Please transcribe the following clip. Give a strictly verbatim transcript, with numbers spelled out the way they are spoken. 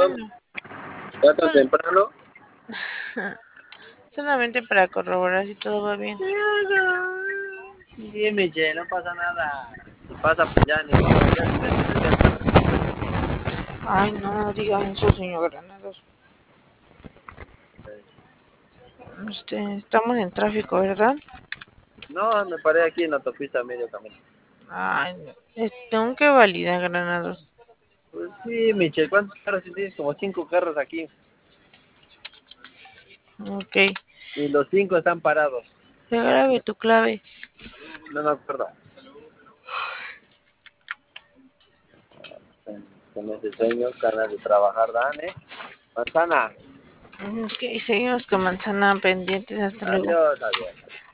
bueno. ¿Ya tan Sol- temprano? Solamente para corroborar si todo va bien. Sí, Michelle, no pasa nada. Si pasa, pues ya ni modo, ya se tiene que hacer. Ay, no digan eso, señor Granados. Este, estamos en tráfico, ¿verdad? No, me paré aquí en la autopista a medio camino. Ay, no. Es- tengo que validar, Granados. Pues sí, Michelle, ¿cuántos carros tienes? Como cinco carros aquí. Ok. Y los cinco están parados. Regálame tu clave. No me acuerdo. Con ese sueño, ganas de trabajar, dan, ¿eh? Manzana. Ok, seguimos con manzana pendientes. Hasta luego. Adiós, adiós.